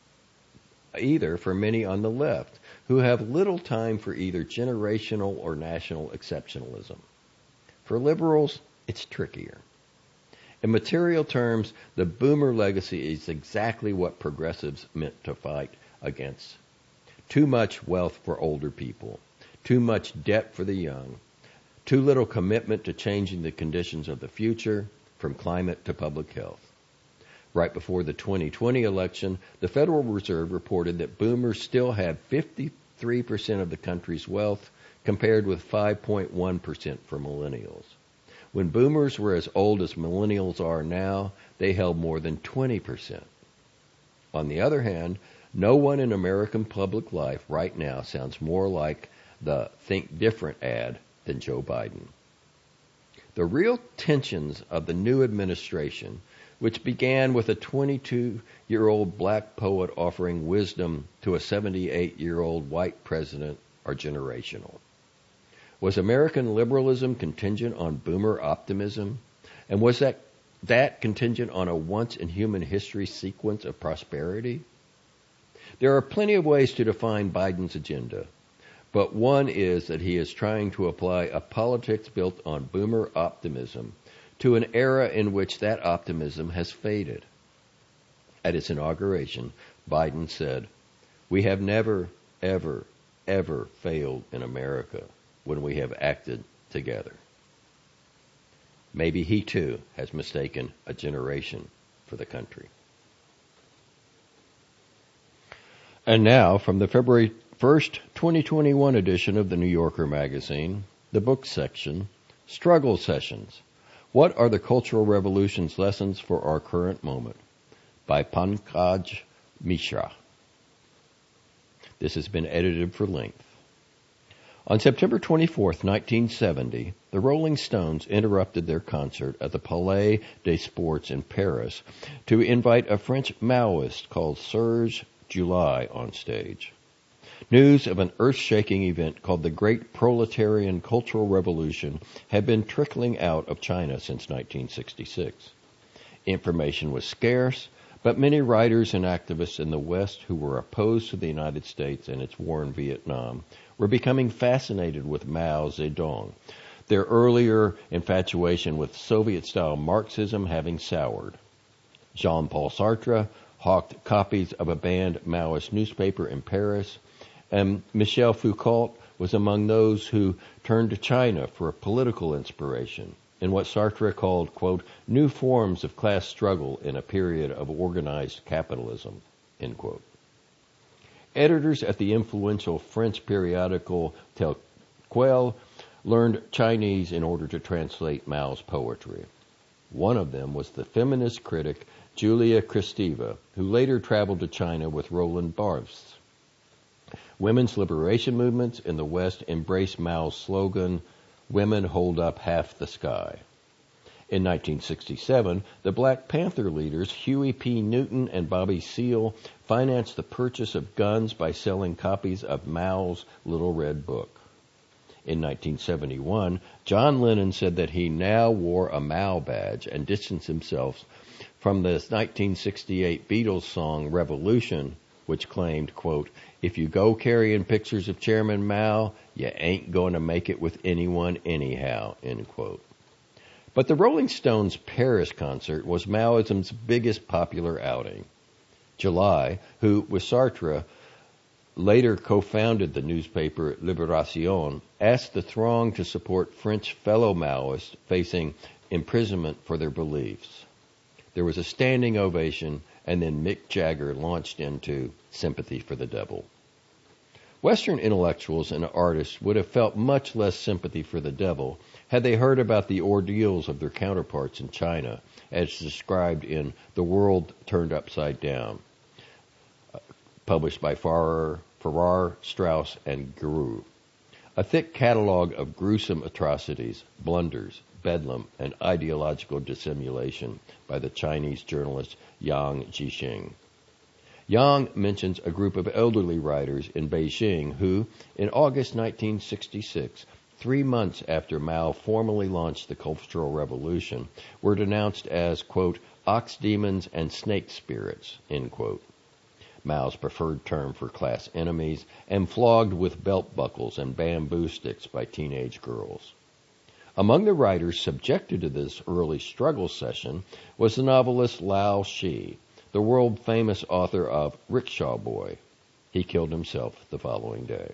either for many on the left, who have little time for either generational or national exceptionalism. For liberals, it's trickier. In material terms, the boomer legacy is exactly what progressives meant to fight against. Too much wealth for older people, too much debt for the young, too little commitment to changing the conditions of the future, from climate to public health. Right before the twenty twenty election, the Federal Reserve reported that boomers still had fifty-three percent of the country's wealth, compared with five point one percent for millennials. When boomers were as old as millennials are now, they held more than twenty percent. On the other hand, no one in American public life right now sounds more like the Think Different ad than Joe Biden. The real tensions of the new administration, which began with a twenty-two-year-old black poet offering wisdom to a seventy-eight-year-old white president, are generational. Was American liberalism contingent on boomer optimism? And was that, that contingent on a once-in-human-history sequence of prosperity? There are plenty of ways to define Biden's agenda, but one is that he is trying to apply a politics built on boomer optimism to an era in which that optimism has faded. At his inauguration, Biden said, "We have never, ever, ever failed in America when we have acted together." Maybe he too has mistaken a generation for the country. And now, from the February first, twenty twenty-one edition of the New Yorker magazine, the book section, Struggle Sessions. What are the Cultural Revolution's lessons for our current moment? By Pankaj Mishra. This has been edited for length. On September twenty-fourth, nineteen seventy, the Rolling Stones interrupted their concert at the Palais des Sports in Paris to invite a French Maoist called Serge July on stage. News of an earth-shaking event called the Great Proletarian Cultural Revolution had been trickling out of China since nineteen sixty-six. Information was scarce, but many writers and activists in the West who were opposed to the United States and its war in Vietnam were becoming fascinated with Mao Zedong, their earlier infatuation with Soviet-style Marxism having soured. Jean-Paul Sartre hawked copies of a banned Maoist newspaper in Paris, and Michel Foucault was among those who turned to China for political inspiration in what Sartre called, quote, new forms of class struggle in a period of organized capitalism, end quote. Editors at the influential French periodical Tel Quel learned Chinese in order to translate Mao's poetry. One of them was the feminist critic Julia Kristeva, who later traveled to China with Roland Barthes. Women's liberation movements in the West embraced Mao's slogan, "Women hold up half the sky." In nineteen sixty-seven, the Black Panther leaders Huey P. Newton and Bobby Seale financed the purchase of guns by selling copies of Mao's Little Red Book. In nineteen seventy-one, John Lennon said that he now wore a Mao badge and distanced himself from the nineteen sixty-eight Beatles song Revolution, which claimed, quote, if you go carrying pictures of Chairman Mao, you ain't going to make it with anyone anyhow, end quote. But the Rolling Stones' Paris concert was Maoism's biggest popular outing. July, who, with Sartre, later co-founded the newspaper Libération, asked the throng to support French fellow Maoists facing imprisonment for their beliefs. There was a standing ovation, and then Mick Jagger launched into Sympathy for the Devil. Western intellectuals and artists would have felt much less sympathy for the devil had they heard about the ordeals of their counterparts in China, as described in The World Turned Upside Down, published by Farrar, Farrar, Straus, and Giroux. A thick catalog of gruesome atrocities, blunders, bedlam, and ideological dissimulation by the Chinese journalist Yang Jixing. Yang mentions a group of elderly writers in Beijing who, in August nineteen sixty-six, three months after Mao formally launched the Cultural Revolution, were denounced as, quote, ox demons and snake spirits, end quote, Mao's preferred term for class enemies, and flogged with belt buckles and bamboo sticks by teenage girls. Among the writers subjected to this early struggle session was the novelist Lao Shi, the world-famous author of Rickshaw Boy. He killed himself the following day.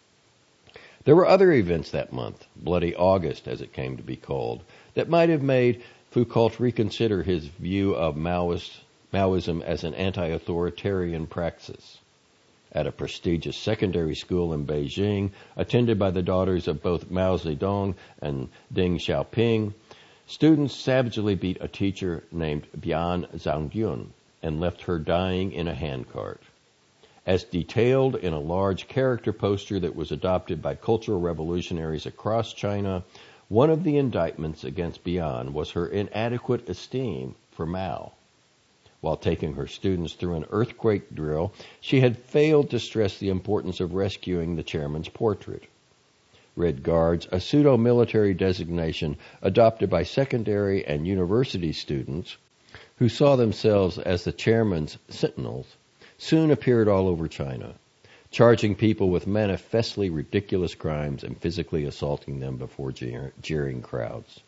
There were other events that month, Bloody August as it came to be called, that might have made Foucault reconsider his view of Maoist, Maoism as an anti-authoritarian praxis. At a prestigious secondary school in Beijing, attended by the daughters of both Mao Zedong and Deng Xiaoping, students savagely beat a teacher named Bian Zhangyun and left her dying in a handcart. As detailed in a large character poster that was adopted by cultural revolutionaries across China, one of the indictments against Bian was her inadequate esteem for Mao. While taking her students through an earthquake drill, she had failed to stress the importance of rescuing the chairman's portrait. Red Guards, a pseudo-military designation adopted by secondary and university students who saw themselves as the chairman's sentinels, soon appeared all over China, charging people with manifestly ridiculous crimes and physically assaulting them before jeer- jeering crowds.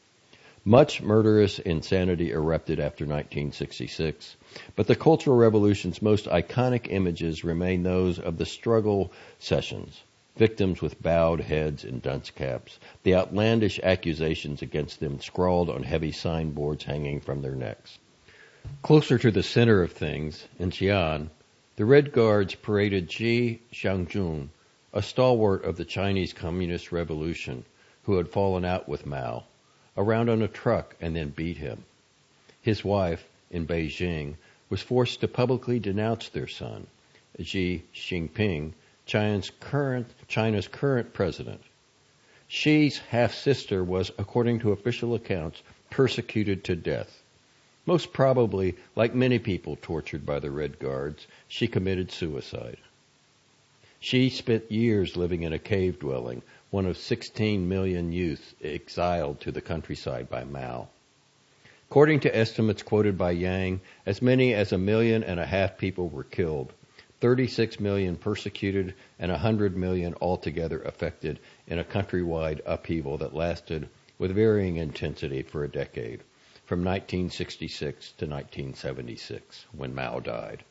Much murderous insanity erupted after nineteen sixty-six, but the Cultural Revolution's most iconic images remain those of the struggle sessions, victims with bowed heads and dunce caps, the outlandish accusations against them scrawled on heavy signboards hanging from their necks. Closer to the center of things, in Xi'an, the Red Guards paraded Ji Xiangjun, a stalwart of the Chinese Communist Revolution who had fallen out with Mao, around on a truck and then beat him. His wife, in Beijing, was forced to publicly denounce their son, Xi Jinping, China's current, China's current president. Xi's half-sister was, according to official accounts, persecuted to death. Most probably, like many people tortured by the Red Guards, she committed suicide. She spent years living in a cave dwelling, one of sixteen million youth exiled to the countryside by Mao. According to estimates quoted by Yang, as many as a million and a half people were killed, thirty-six million persecuted, and one hundred million altogether affected in a countrywide upheaval that lasted with varying intensity for a decade, from nineteen sixty-six to nineteen seventy-six, when Mao died.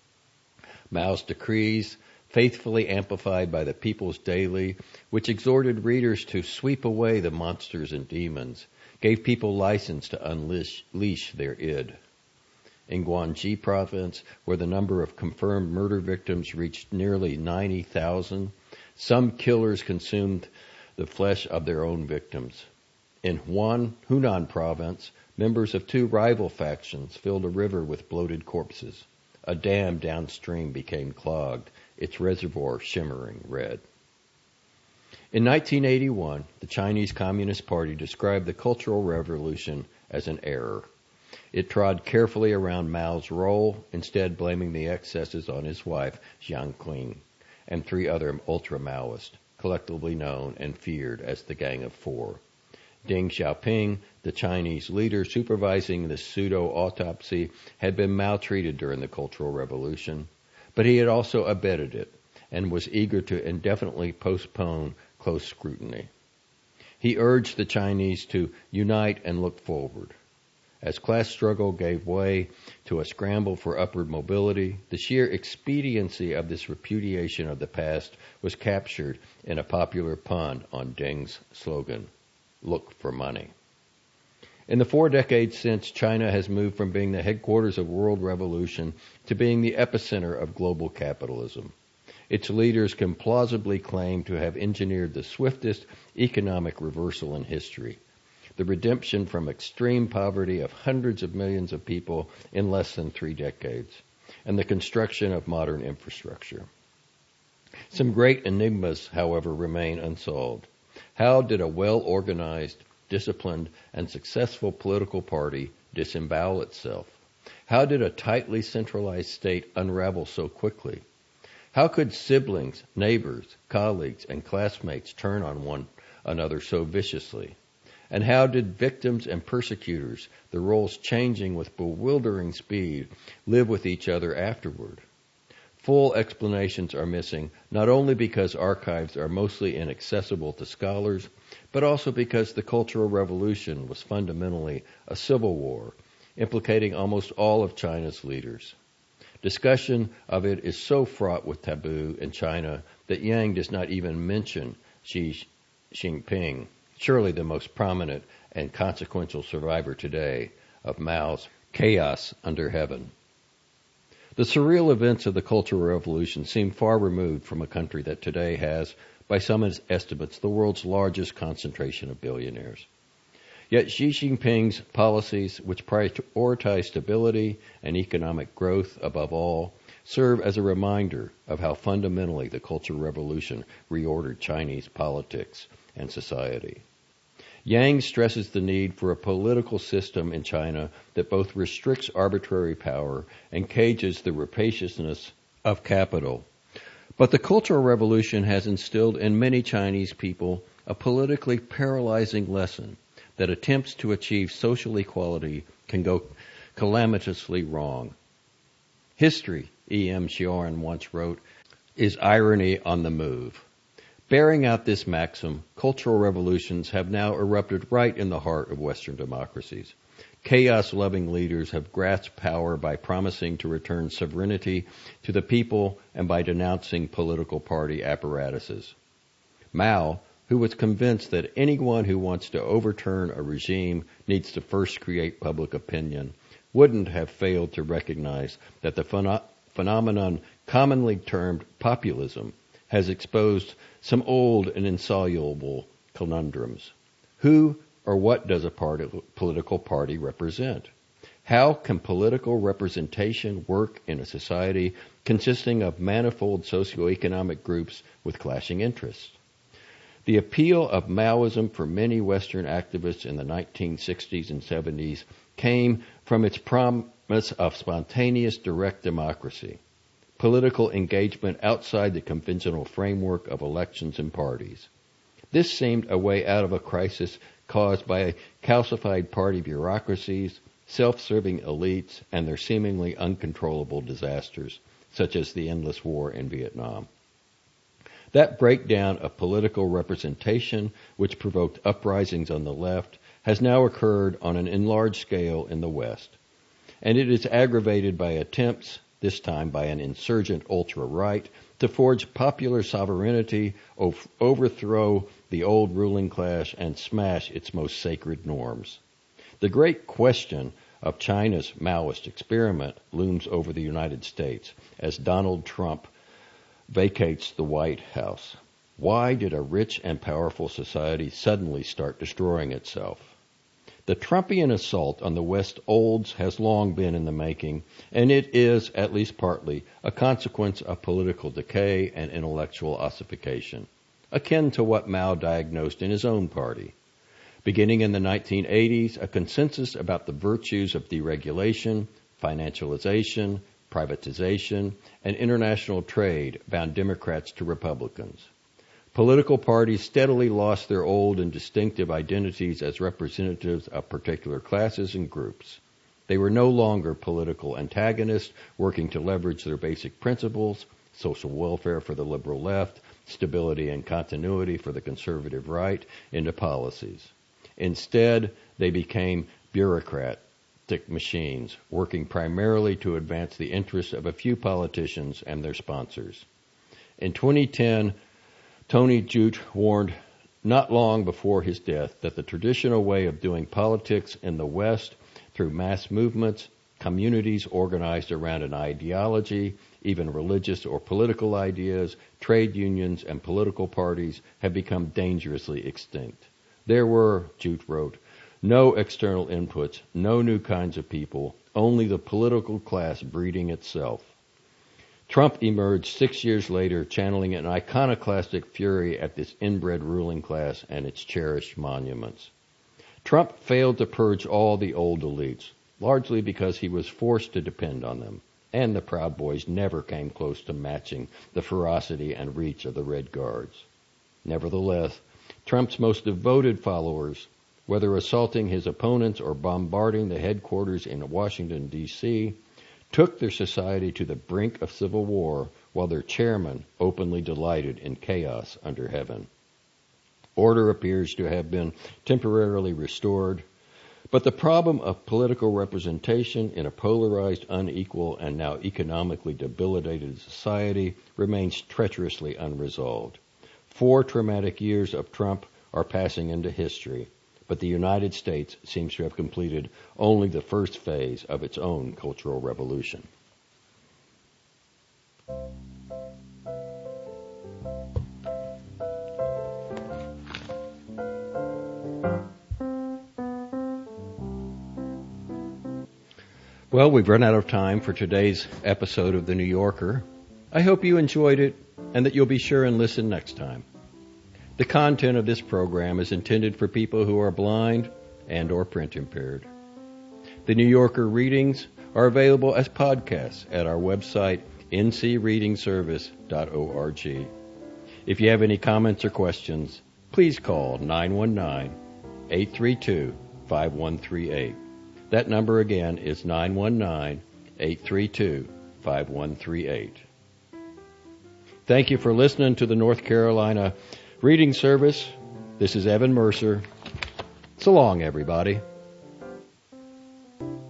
Mao's decrees, faithfully amplified by the People's Daily, which exhorted readers to sweep away the monsters and demons, gave people license to unleash leash their id. In Guangxi province, where the number of confirmed murder victims reached nearly ninety thousand, some killers consumed the flesh of their own victims. In Huan, Hunan province, members of two rival factions filled a river with bloated corpses. A dam downstream became clogged, its reservoir shimmering red. In nineteen eighty-one, the Chinese Communist Party described the Cultural Revolution as an error. It trod carefully around Mao's role, instead blaming the excesses on his wife, Jiang Qing, and three other ultra-Maoists, collectively known and feared as the Gang of Four. Deng Xiaoping, the Chinese leader supervising the pseudo-autopsy, had been maltreated during the Cultural Revolution, but he had also abetted it and was eager to indefinitely postpone close scrutiny. He He urged the Chinese to unite and look forward. As class struggle gave way to a scramble for upward mobility, the sheer expediency of this repudiation of the past was captured in a popular pun on Deng's slogan, "Look for money." In the four decades since, China has moved from being the headquarters of world revolution to being the epicenter of global capitalism. Its leaders can plausibly claim to have engineered the swiftest economic reversal in history, the redemption from extreme poverty of hundreds of millions of people in less than three decades, and the construction of modern infrastructure. Some great enigmas, however, remain unsolved. How did a well-organized, disciplined, and successful political party disembowel itself? How did a tightly centralized state unravel so quickly? How could siblings, neighbors, colleagues, and classmates turn on one another so viciously? And how did victims and persecutors, the roles changing with bewildering speed, live with each other afterward? Full explanations are missing, not only because archives are mostly inaccessible to scholars, but also because the Cultural Revolution was fundamentally a civil war, implicating almost all of China's leaders. Discussion of it is so fraught with taboo in China that Yang does not even mention Xi Jinping, surely the most prominent and consequential survivor today of Mao's chaos under heaven. The surreal events of the Cultural Revolution seem far removed from a country that today has, by some estimates, the world's largest concentration of billionaires. Yet Xi Jinping's policies, which prioritize stability and economic growth above all, serve as a reminder of how fundamentally the Cultural Revolution reordered Chinese politics and society. Yang stresses the need for a political system in China that both restricts arbitrary power and cages the rapaciousness of capital. But the Cultural Revolution has instilled in many Chinese people a politically paralyzing lesson that attempts to achieve social equality can go calamitously wrong. History, E M Xiaoran once wrote, is irony on the move. Bearing out this maxim, cultural revolutions have now erupted right in the heart of Western democracies. Chaos-loving leaders have grasped power by promising to return sovereignty to the people and by denouncing political party apparatuses. Mao, who was convinced that anyone who wants to overturn a regime needs to first create public opinion, wouldn't have failed to recognize that the phen- phenomenon commonly termed populism has exposed some old and insoluble conundrums. Who or what does a party, political party represent? How can political representation work in a society consisting of manifold socioeconomic groups with clashing interests? The appeal of Maoism for many Western activists in the nineteen sixties and seventies came from its promise of spontaneous direct democracy, political engagement outside the conventional framework of elections and parties. This seemed a way out of a crisis caused by calcified party bureaucracies, self-serving elites, and their seemingly uncontrollable disasters, such as the endless war in Vietnam. That breakdown of political representation, which provoked uprisings on the left, has now occurred on an enlarged scale in the West. And it is aggravated by attempts, this time by an insurgent ultra-right, to forge popular sovereignty, ov- overthrow the old ruling class, and smash its most sacred norms. The great question of China's Maoist experiment looms over the United States as Donald Trump vacates the White House. Why did a rich and powerful society suddenly start destroying itself? The Trumpian assault on the West olds has long been in the making, and it is, at least partly, a consequence of political decay and intellectual ossification, akin to what Mao diagnosed in his own party. Beginning in the nineteen eighties, a consensus about the virtues of deregulation, financialization, privatization, and international trade bound Democrats to Republicans. Political parties steadily lost their old and distinctive identities as representatives of particular classes and groups. They were no longer political antagonists working to leverage their basic principles, social welfare for the liberal left, stability and continuity for the conservative right into policies. Instead, they became bureaucratic machines, working primarily to advance the interests of a few politicians and their sponsors. In twenty ten, Tony Judt warned not long before his death that the traditional way of doing politics in the West through mass movements, communities organized around an ideology, even religious or political ideas, trade unions, and political parties have become dangerously extinct. There were, Judt wrote, no external inputs, no new kinds of people, only the political class breeding itself. Trump emerged six years later, channeling an iconoclastic fury at this inbred ruling class and its cherished monuments. Trump failed to purge all the old elites, largely because he was forced to depend on them, and the Proud Boys never came close to matching the ferocity and reach of the Red Guards. Nevertheless, Trump's most devoted followers, whether assaulting his opponents or bombarding the headquarters in Washington, D C, took their society to the brink of civil war while their chairman openly delighted in chaos under heaven. Order appears to have been temporarily restored, but the problem of political representation in a polarized, unequal, and now economically debilitated society remains treacherously unresolved. Four traumatic years of Trump are passing into history, but the United States seems to have completed only the first phase of its own cultural revolution. Well, we've run out of time for today's episode of The New Yorker. I hope you enjoyed it and that you'll be sure and listen next time. The content of this program is intended for people who are blind and or print impaired. The New Yorker readings are available as podcasts at our website, n c reading service dot org. If you have any comments or questions, please call nine one nine, eight three two, five one three eight. That number again is nine one nine, eight three two, five one three eight. Thank you for listening to the North Carolina Reading Service. This is Evan Mercer. So long, everybody.